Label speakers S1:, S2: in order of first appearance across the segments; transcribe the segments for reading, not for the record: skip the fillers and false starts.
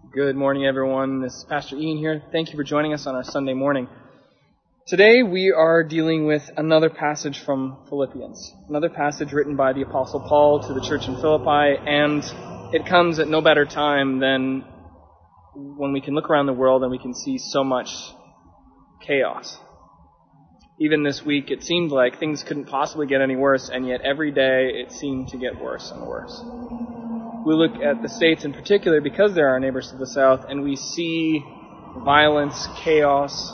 S1: Good morning, everyone. This is Pastor Ian here. Thank you for joining us on our Sunday morning. Today we are dealing with another passage from Philippians, another passage written by the Apostle Paul to the church in Philippi, and it comes at no better time than when we can look around the world and we can see so much chaos. Even this week, it seemed like things couldn't possibly get any worse, and yet every day it seemed to get worse and worse. We look at the States in particular because they're our neighbors to the south, and we see violence, chaos,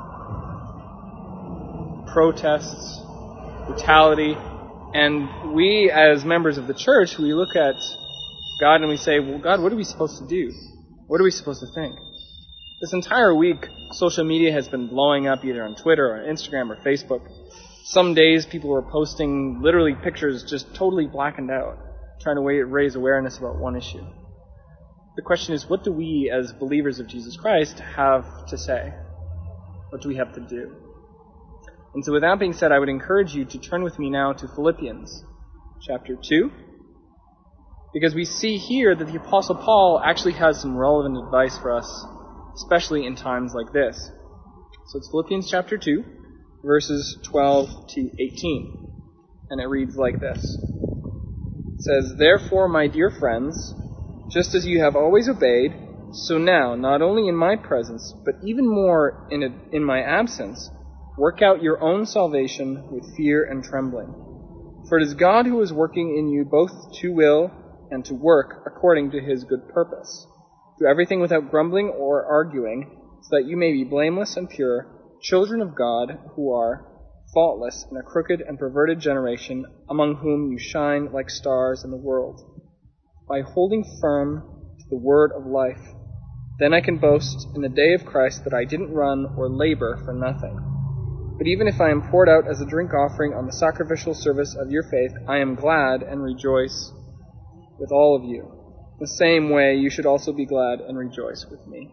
S1: protests, brutality, and we as members of the church, we look at God and we say, well, God, what are we supposed to do? What are we supposed to think? This entire week, social media has been blowing up either on Twitter or Instagram or Facebook. Some days people were posting literally pictures just totally blackened out, trying to raise awareness about one issue. The question is, what do we as believers of Jesus Christ have to say? What do we have to do? And so with that being said, I would encourage you to turn with me now to Philippians chapter 2, because we see here that the Apostle Paul actually has some relevant advice for us, especially in times like this. So it's Philippians chapter 2, verses 12 to 18. And it reads like this. It says, "Therefore, my dear friends, just as you have always obeyed, so now, not only in my presence, but even more in my absence, work out your own salvation with fear and trembling. For it is God who is working in you both to will and to work according to his good purpose. Do everything without grumbling or arguing, so that you may be blameless and pure, children of God who are faultless in a crooked and perverted generation, among whom you shine like stars in the world. By holding firm to the word of life, then I can boast in the day of Christ that I didn't run or labor for nothing. But even if I am poured out as a drink offering on the sacrificial service of your faith, I am glad and rejoice with all of you. The same way you should also be glad and rejoice with me."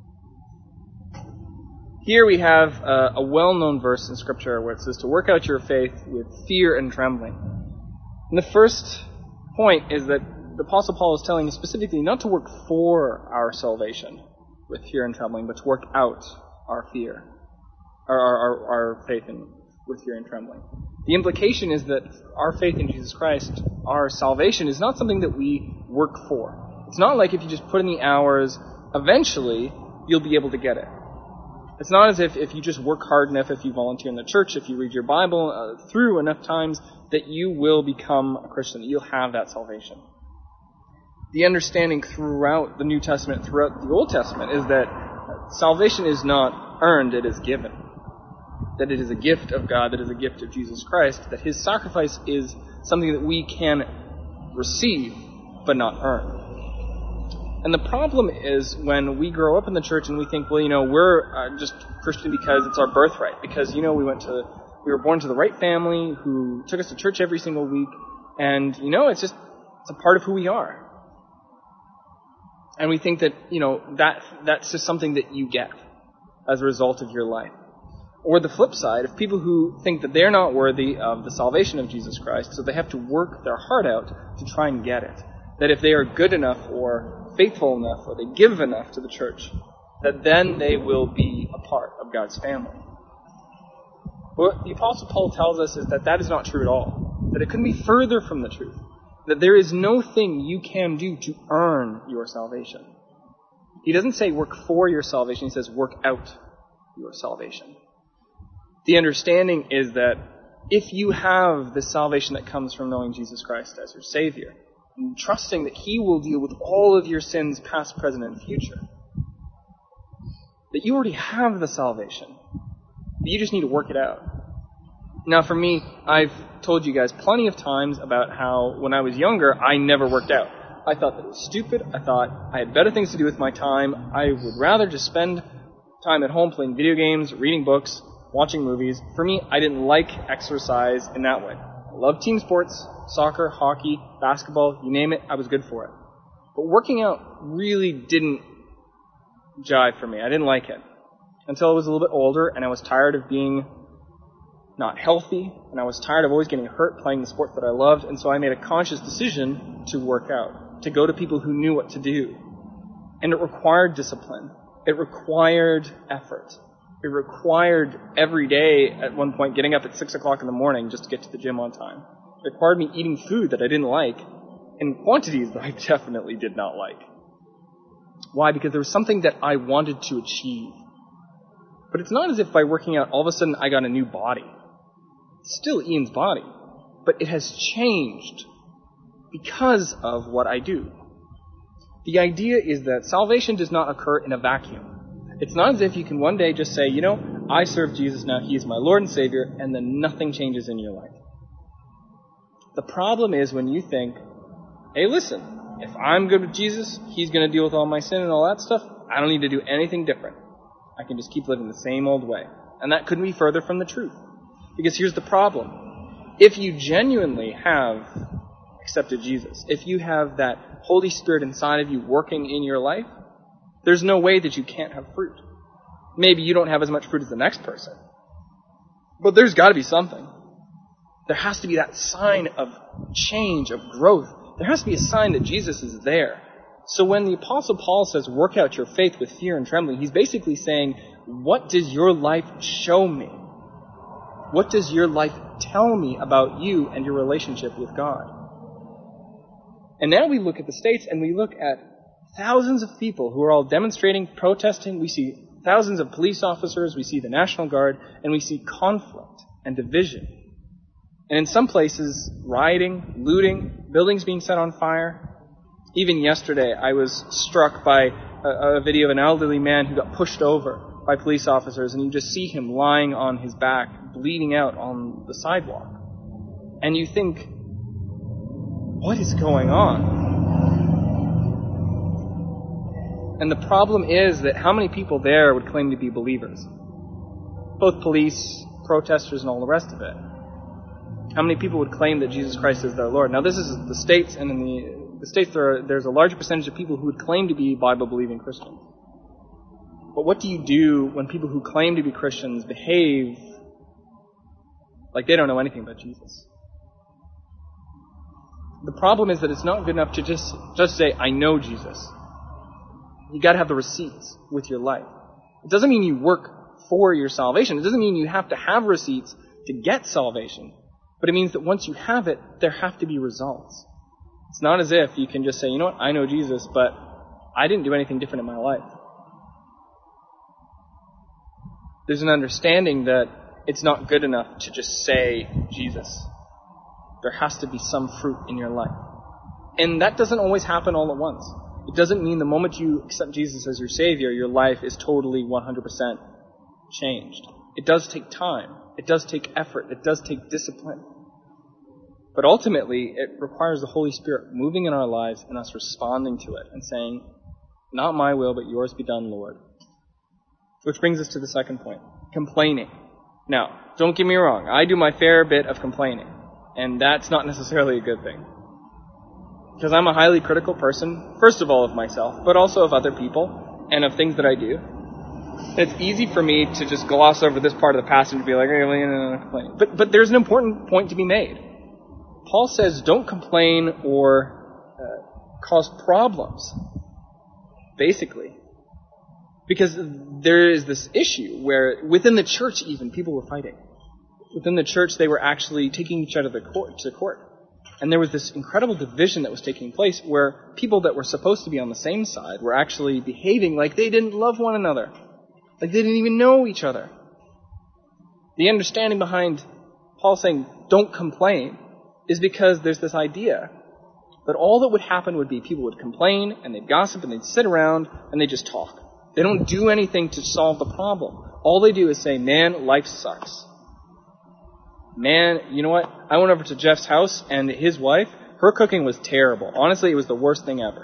S1: Here we have a well-known verse in Scripture where it says to work out your faith with fear and trembling. And the first point is that the Apostle Paul is telling us specifically not to work for our salvation with fear and trembling, but to work out our fear, our faith with fear and trembling. The implication is that our faith in Jesus Christ, our salvation, is not something that we work for. It's not like if you just put in the hours, eventually you'll be able to get it. It's not as if you just work hard enough, if you volunteer in the church, if you read your Bible through enough times, that you will become a Christian, that you'll have that salvation. The understanding throughout the New Testament, throughout the Old Testament, is that salvation is not earned, it is given. That it is a gift of God, that it is a gift of Jesus Christ, that his sacrifice is something that we can receive, but not earn. And the problem is when we grow up in the church and we think, well, we're just Christian because it's our birthright, because, we were born to the right family who took us to church every single week, and, it's a part of who we are. And we think that, that's just something that you get as a result of your life. Or the flip side, of people who think that they're not worthy of the salvation of Jesus Christ, so they have to work their heart out to try and get it. That if they are good enough or faithful enough or they give enough to the church, that then they will be a part of God's family. What the Apostle Paul tells us is that is not true at all. That it couldn't be further from the truth. That there is no thing you can do to earn your salvation. He doesn't say work for your salvation, he says work out your salvation. The understanding is that if you have the salvation that comes from knowing Jesus Christ as your Savior, and trusting that he will deal with all of your sins, past, present, and future, that you already have the salvation, that you just need to work it out. Now for me, I've told you guys plenty of times about how when I was younger, I never worked out. I thought that it was stupid. I thought I had better things to do with my time. I would rather just spend time at home playing video games, reading books, watching movies. For me, I didn't like exercise in that way. I loved team sports, soccer, hockey, basketball, you name it, I was good for it. But working out really didn't jive for me. I didn't like it. Until I was a little bit older and I was tired of being not healthy, and I was tired of always getting hurt playing the sport that I loved, and so I made a conscious decision to work out, to go to people who knew what to do. And it required discipline. It required effort. It required every day, at one point, getting up at 6 o'clock in the morning just to get to the gym on time. It required me eating food that I didn't like in quantities that I definitely did not like. Why? Because there was something that I wanted to achieve. But it's not as if by working out, all of a sudden I got a new body. It's still Ian's body. But it has changed because of what I do. The idea is that salvation does not occur in a vacuum. It's not as if you can one day just say, I serve Jesus now, He is my Lord and Savior, and then nothing changes in your life. The problem is when you think, hey, listen, if I'm good with Jesus, He's going to deal with all my sin and all that stuff, I don't need to do anything different. I can just keep living the same old way. And that couldn't be further from the truth. Because here's the problem. If you genuinely have accepted Jesus, if you have that Holy Spirit inside of you working in your life, there's no way that you can't have fruit. Maybe you don't have as much fruit as the next person. But there's got to be something. There has to be that sign of change, of growth. There has to be a sign that Jesus is there. So when the Apostle Paul says, work out your faith with fear and trembling, he's basically saying, what does your life show me? What does your life tell me about you and your relationship with God? And now we look at the States and we look at thousands of people who are all demonstrating, protesting. We see thousands of police officers, we see the National Guard, and we see conflict and division. And in some places, rioting, looting, buildings being set on fire. Even yesterday, I was struck by a video of an elderly man who got pushed over by police officers, and you just see him lying on his back, bleeding out on the sidewalk. And you think, what is going on? And the problem is that how many people there would claim to be believers? Both police, protesters, and all the rest of it. How many people would claim that Jesus Christ is their Lord? Now, this is the States, and in the States there's a larger percentage of people who would claim to be Bible-believing Christians. But what do you do when people who claim to be Christians behave like they don't know anything about Jesus? The problem is that it's not good enough to just say, I know Jesus. You got to have the receipts with your life. It doesn't mean you work for your salvation. It doesn't mean you have to have receipts to get salvation. But it means that once you have it, there have to be results. It's not as if you can just say, you know what, I know Jesus, but I didn't do anything different in my life. There's an understanding that it's not good enough to just say Jesus. There has to be some fruit in your life. And that doesn't always happen all at once. It doesn't mean the moment you accept Jesus as your Savior, your life is totally 100% changed. It does take time. It does take effort. It does take discipline. But ultimately, it requires the Holy Spirit moving in our lives and us responding to it and saying, not my will, but yours be done, Lord. Which brings us to the second point, complaining. Now, don't get me wrong. I do my fair bit of complaining. And that's not necessarily a good thing. Because I'm a highly critical person, first of all of myself, but also of other people and of things that I do. And it's easy for me to just gloss over this part of the passage and be like, no, complaining. But there's an important point to be made. Paul says, don't complain or cause problems, basically. Because there is this issue where within the church even, people were fighting. Within the church, they were actually taking each other to court. And there was this incredible division that was taking place where people that were supposed to be on the same side were actually behaving like they didn't love one another. Like they didn't even know each other. The understanding behind Paul saying, don't complain, is because there's this idea that all that would happen would be people would complain and they'd gossip and they'd sit around and they'd just talk. They don't do anything to solve the problem. All they do is say, man, life sucks. Man, you know what? I went over to Jeff's house and his wife, her cooking was terrible. Honestly, it was the worst thing ever.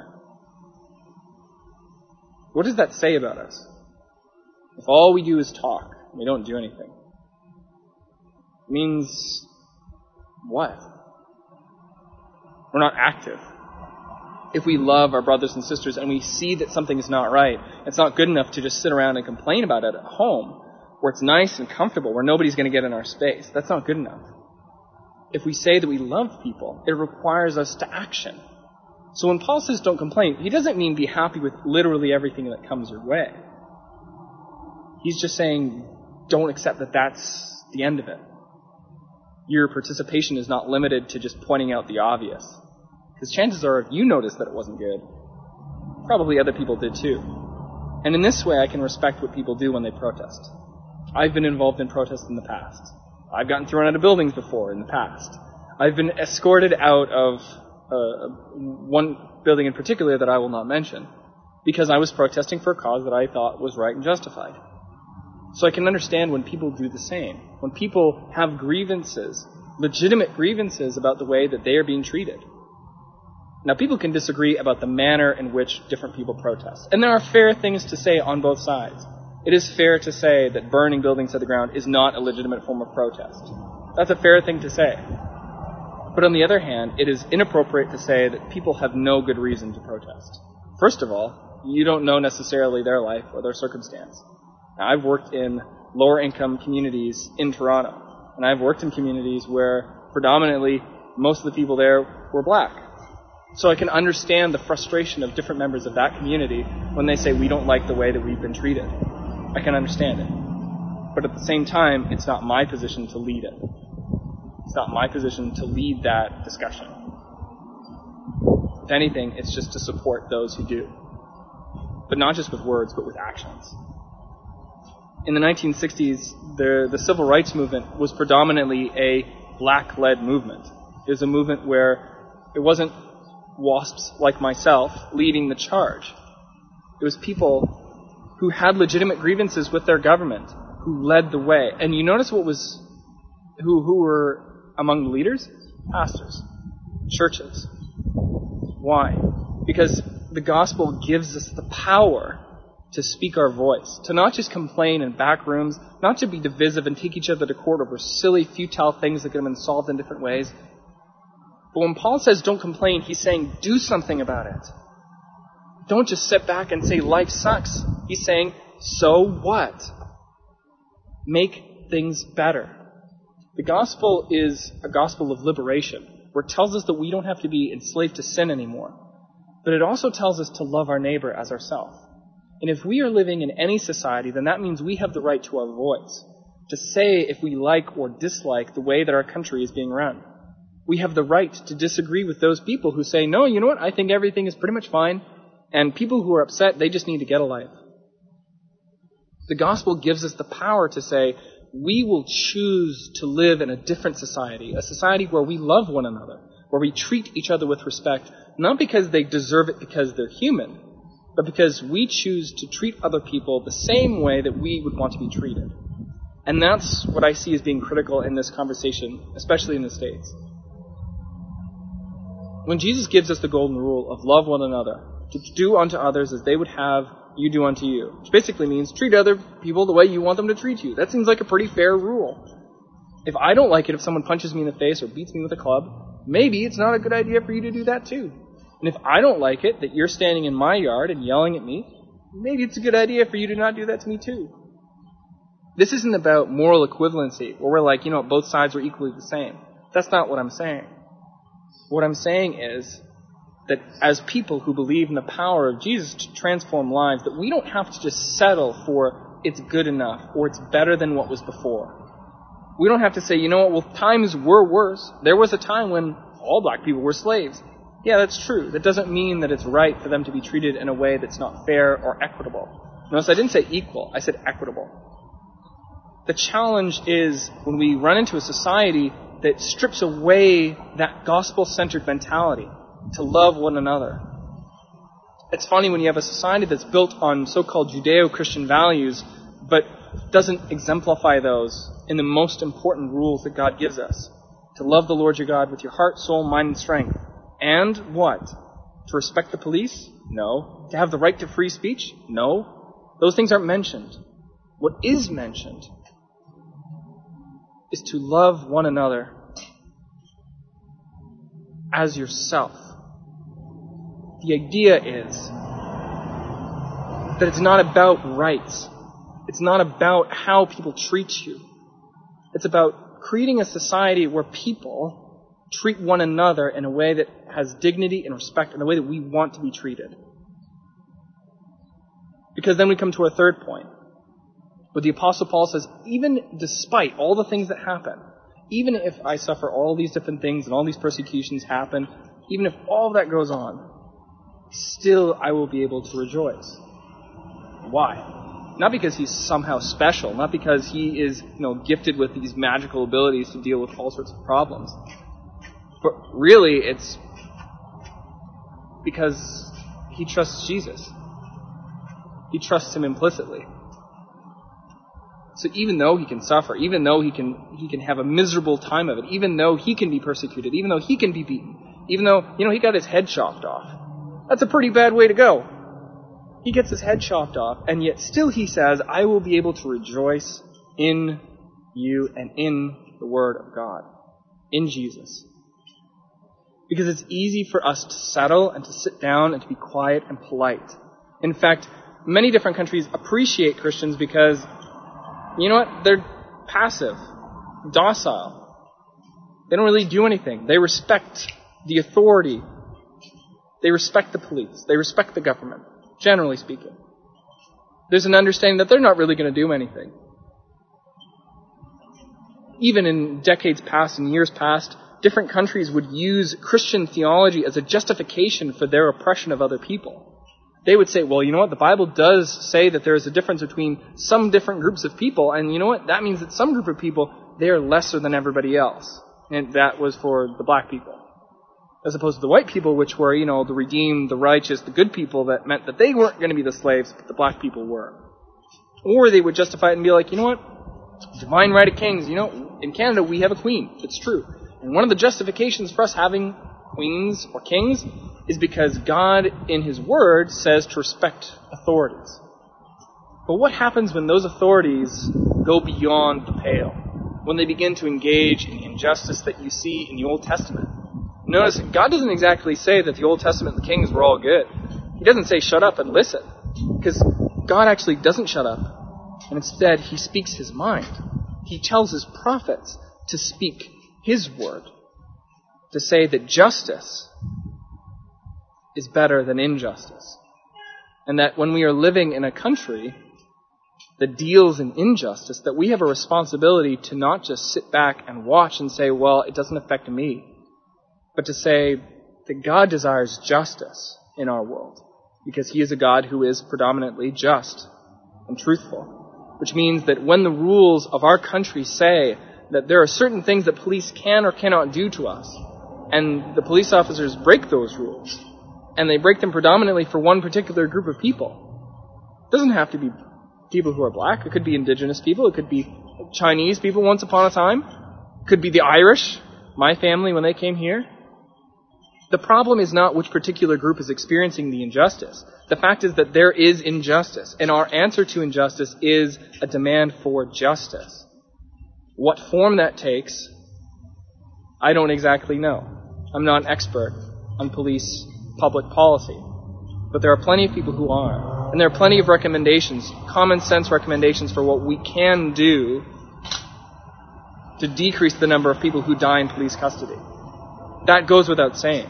S1: What does that say about us? If all we do is talk, we don't do anything. It means what? We're not active. If we love our brothers and sisters and we see that something is not right, it's not good enough to just sit around and complain about it at home, where it's nice and comfortable, where nobody's going to get in our space. That's not good enough. If we say that we love people, it requires us to action. So when Paul says don't complain, he doesn't mean be happy with literally everything that comes your way. He's just saying don't accept that that's the end of it. Your participation is not limited to just pointing out the obvious. Because chances are, if you noticed that it wasn't good, probably other people did too. And in this way, I can respect what people do when they protest. I've been involved in protests in the past. I've gotten thrown out of buildings before in the past. I've been escorted out of one building in particular that I will not mention, because I was protesting for a cause that I thought was right and justified. So I can understand when people do the same. When people have grievances, legitimate grievances about the way that they are being treated. Now, people can disagree about the manner in which different people protest. And there are fair things to say on both sides. It is fair to say that burning buildings to the ground is not a legitimate form of protest. That's a fair thing to say. But on the other hand, it is inappropriate to say that people have no good reason to protest. First of all, you don't know necessarily their life or their circumstance. Now, I've worked in lower income communities in Toronto, and I've worked in communities where predominantly most of the people there were black. So I can understand the frustration of different members of that community when they say we don't like the way that we've been treated. I can understand it. But at the same time, it's not my position to lead it. It's not my position to lead that discussion. If anything, it's just to support those who do. But not just with words, but with actions. In the 1960s, the civil rights movement was predominantly a black-led movement. It was a movement where it wasn't WASPs like myself leading the charge. It was people who had legitimate grievances with their government who led the way. And you notice who were among the leaders? Pastors. Churches. Why? Because the gospel gives us the power to speak our voice, to not just complain in back rooms, not to be divisive and take each other to court over silly, futile things that could have been solved in different ways. But when Paul says don't complain, he's saying do something about it. Don't just sit back and say life sucks. He's saying, so what? Make things better. The gospel is a gospel of liberation, where it tells us that we don't have to be enslaved to sin anymore. But it also tells us to love our neighbor as ourselves. And if we are living in any society, then that means we have the right to our voice, to say if we like or dislike the way that our country is being run. We have the right to disagree with those people who say, no, you know what, I think everything is pretty much fine, and people who are upset, they just need to get a life. The gospel gives us the power to say, we will choose to live in a different society, a society where we love one another, where we treat each other with respect, not because they deserve it because they're human, but because we choose to treat other people the same way that we would want to be treated. And that's what I see as being critical in this conversation, especially in the States. When Jesus gives us the golden rule of love one another, to do unto others as they would have you do unto you, which basically means treat other people the way you want them to treat you. That seems like a pretty fair rule. If I don't like it if someone punches me in the face or beats me with a club, maybe it's not a good idea for you to do that too. And if I don't like it that you're standing in my yard and yelling at me, maybe it's a good idea for you to not do that to me too. This isn't about moral equivalency, where we're like, both sides are equally the same. That's not what I'm saying. What I'm saying is that as people who believe in the power of Jesus to transform lives, that we don't have to just settle for it's good enough or it's better than what was before. We don't have to say, times were worse. There was a time when all black people were slaves. Yeah, that's true. That doesn't mean that it's right for them to be treated in a way that's not fair or equitable. Notice I didn't say equal, I said equitable. The challenge is when we run into a society that strips away that gospel-centered mentality to love one another. It's funny when you have a society that's built on so-called Judeo-Christian values, but doesn't exemplify those in the most important rules that God gives us. To love the Lord your God with your heart, soul, mind, and strength. And what? To respect the police? No. To have the right to free speech? No. Those things aren't mentioned. What is mentioned is to love one another as yourself. The idea is that it's not about rights. It's not about how people treat you. It's about creating a society where people treat one another in a way that has dignity and respect in the way that we want to be treated. Because then we come to our third point, where the Apostle Paul says, even despite all the things that happen, even if I suffer all these different things and all these persecutions happen, even if all that goes on, still I will be able to rejoice. Why? Not because he's somehow special, not because he is, gifted with these magical abilities to deal with all sorts of problems. But really, it's because he trusts Jesus. He trusts him implicitly. So even though he can suffer, even though he can have a miserable time of it, even though he can be persecuted, even though he can be beaten, even though, he got his head chopped off. That's a pretty bad way to go. He gets his head chopped off, and yet still he says, I will be able to rejoice in you and in the Word of God, in Jesus. Because it's easy for us to settle and to sit down and to be quiet and polite. In fact, many different countries appreciate Christians because, they're passive, docile. They don't really do anything. They respect the authority. They respect the police. They respect the government, generally speaking. There's an understanding that they're not really going to do anything. Even in decades past and years past, different countries would use Christian theology as a justification for their oppression of other people. They would say, well, the Bible does say that there is a difference between some different groups of people, and that means that some group of people, they are lesser than everybody else. And that was for the black people. As opposed to the white people, which were, the redeemed, the righteous, the good people, that meant that they weren't going to be the slaves, but the black people were. Or they would justify it and be like, divine right of kings, in Canada we have a queen. It's true. And one of the justifications for us having queens or kings is because God, in His Word, says to respect authorities. But what happens when those authorities go beyond the pale? When they begin to engage in injustice that you see in the Old Testament? Notice, God doesn't exactly say that the Old Testament the kings were all good. He doesn't say, shut up and listen. Because God actually doesn't shut up. And instead, He speaks His mind. He tells His prophets to speak His word. To say that justice is better than injustice. And that when we are living in a country that deals in injustice, that we have a responsibility to not just sit back and watch and say, well, it doesn't affect me. But to say that God desires justice in our world. Because He is a God who is predominantly just and truthful. Which means that when the rules of our country say that there are certain things that police can or cannot do to us, and the police officers break those rules, and they break them predominantly for one particular group of people. It doesn't have to be people who are black. It could be indigenous people. It could be Chinese people once upon a time. It could be the Irish, my family when they came here. The problem is not which particular group is experiencing the injustice. The fact is that there is injustice, and our answer to injustice is a demand for justice. What form that takes, I don't exactly know. I'm not an expert on police public policy. But there are plenty of people who are. And there are plenty of recommendations, common sense recommendations for what we can do to decrease the number of people who die in police custody. That goes without saying.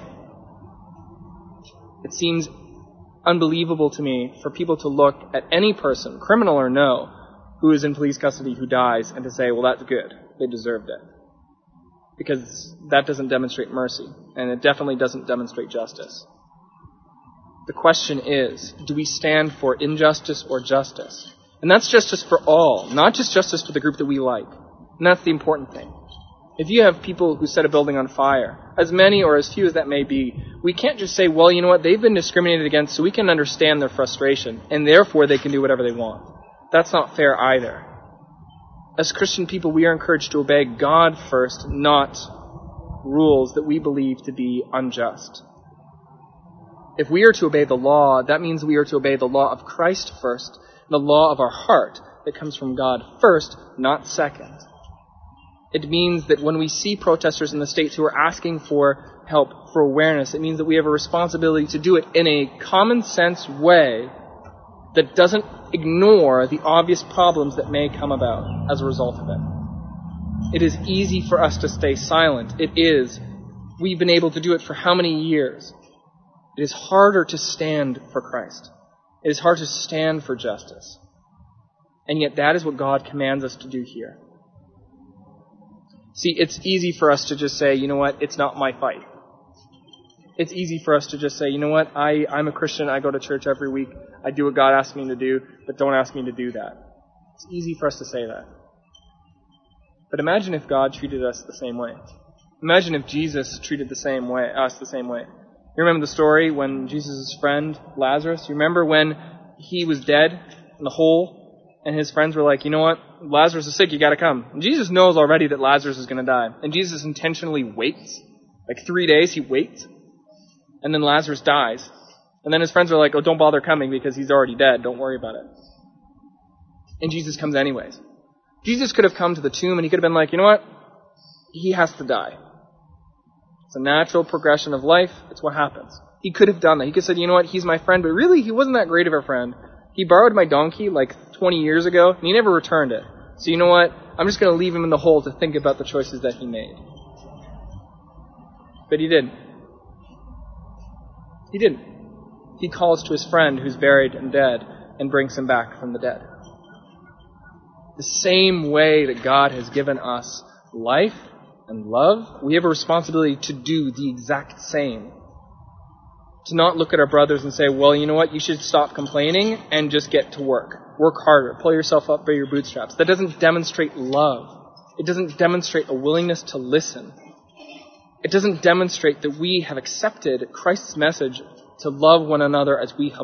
S1: It seems unbelievable to me for people to look at any person, criminal or no, who is in police custody who dies and to say, well, that's good. They deserved it. Because that doesn't demonstrate mercy, and it definitely doesn't demonstrate justice. The question is, do we stand for injustice or justice? And that's justice for all, not just justice for the group that we like. And that's the important thing. If you have people who set a building on fire, as many or as few as that may be, we can't just say, well, you know what, they've been discriminated against, so we can understand their frustration, and therefore they can do whatever they want. That's not fair either. As Christian people, we are encouraged to obey God first, not rules that we believe to be unjust. If we are to obey the law, that means we are to obey the law of Christ first, the law of our heart that comes from God first, not second. It means that when we see protesters in the States who are asking for help, for awareness, it means that we have a responsibility to do it in a common sense way that doesn't ignore the obvious problems that may come about as a result of it. It is easy for us to stay silent. It is we've been able to do it for how many years, it is harder to stand for Christ. It is hard to stand for justice. And yet that is what God commands us to do here. See, it's easy for us to just say, you know what, it's not my fight. It's easy for us to just say, you know what, I'm a Christian, I go to church every week, I do what God asks me to do, but don't ask me to do that. It's easy for us to say that. But imagine if God treated us the same way. Imagine if Jesus treated us the same way. You remember the story when Jesus' friend, Lazarus, you remember when he was dead in the hole, and his friends were like, you know what, Lazarus is sick, you gotta come. And Jesus knows already that Lazarus is gonna die. And Jesus intentionally waits. Like 3 days he waits. And then Lazarus dies. And then his friends are like, oh, don't bother coming because he's already dead, don't worry about it. And Jesus comes anyways. Jesus could have come to the tomb and he could have been like, you know what, he has to die. It's a natural progression of life. It's what happens. He could have done that. He could have said, you know what, he's my friend, but really he wasn't that great of a friend. He borrowed my donkey like 20 years ago, and he never returned it. So you know what, I'm just going to leave him in the hole to think about the choices that he made. But he didn't. He didn't. He calls to his friend who's buried and dead and brings him back from the dead. The same way that God has given us life and love, we have a responsibility to do the exact same. To not look at our brothers and say, well, you know what, you should stop complaining and just get to work. Work harder. Pull yourself up by your bootstraps. That doesn't demonstrate love. It doesn't demonstrate a willingness to listen. It doesn't demonstrate that we have accepted Christ's message to love one another as we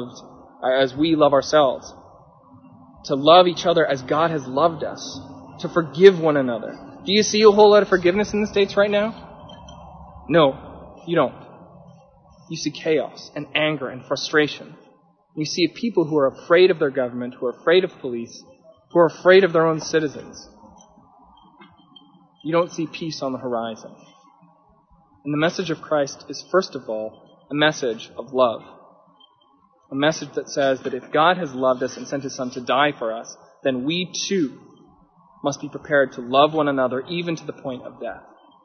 S1: love ourselves. To love each other as God has loved us. To forgive one another. Do you see a whole lot of forgiveness in the States right now? No, you don't. You see chaos and anger and frustration. You see people who are afraid of their government, who are afraid of police, who are afraid of their own citizens. You don't see peace on the horizon. And the message of Christ is, first of all, a message of love. A message that says that if God has loved us and sent His Son to die for us, then we too must be prepared to love one another even to the point of death.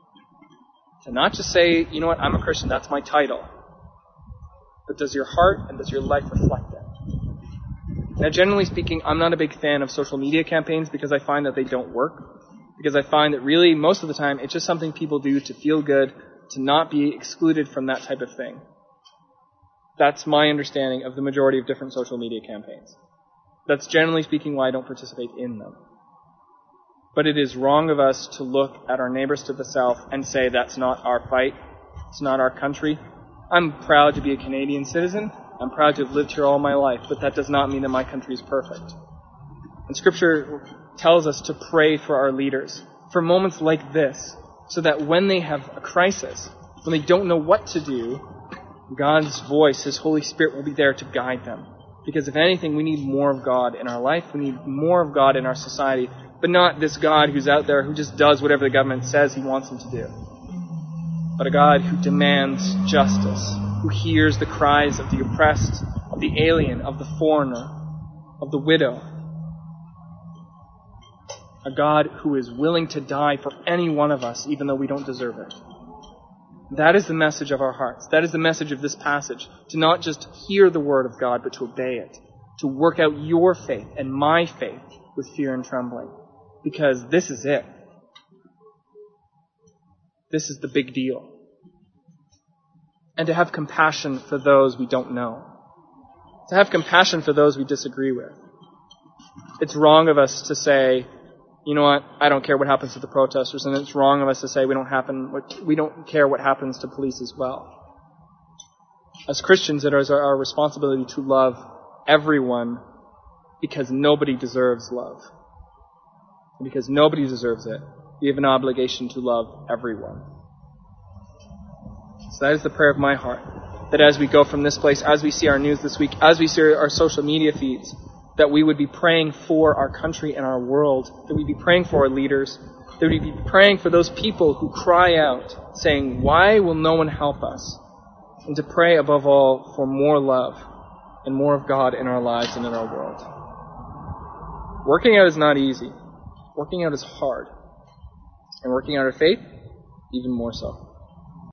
S1: To not just say, you know what, I'm a Christian, that's my title. But does your heart and does your life reflect that? Now, generally speaking, I'm not a big fan of social media campaigns because I find that they don't work. Because I find that really, most of the time, it's just something people do to feel good, to not be excluded from that type of thing. That's my understanding of the majority of different social media campaigns. That's generally speaking why I don't participate in them. But it is wrong of us to look at our neighbors to the south and say that's not our fight, it's not our country. I'm proud to be a Canadian citizen. I'm proud to have lived here all my life, but that does not mean that my country is perfect. And Scripture tells us to pray for our leaders, for moments like this, so that when they have a crisis, when they don't know what to do, God's voice, His Holy Spirit will be there to guide them. Because if anything, we need more of God in our life. We need more of God in our society, but not this God who's out there who just does whatever the government says He wants Him to do. But a God who demands justice, who hears the cries of the oppressed, of the alien, of the foreigner, of the widow. A God who is willing to die for any one of us, even though we don't deserve it. That is the message of our hearts. That is the message of this passage. To not just hear the word of God, but to obey it. To work out your faith and my faith with fear and trembling. Because this is it. This is the big deal. And to have compassion for those we don't know. To have compassion for those we disagree with. It's wrong of us to say, you know what, I don't care what happens to the protesters, and it's wrong of us to say we don't care what happens to police as well. As Christians, it is our responsibility to love everyone because nobody deserves love. And because nobody deserves it, we have an obligation to love everyone. So that is the prayer of my heart, that as we go from this place, as we see our news this week, as we see our social media feeds, that we would be praying for our country and our world, that we'd be praying for our leaders, that we'd be praying for those people who cry out, saying, why will no one help us? And to pray above all for more love and more of God in our lives and in our world. Working out is not easy. Working out is hard. And working out our faith, even more so.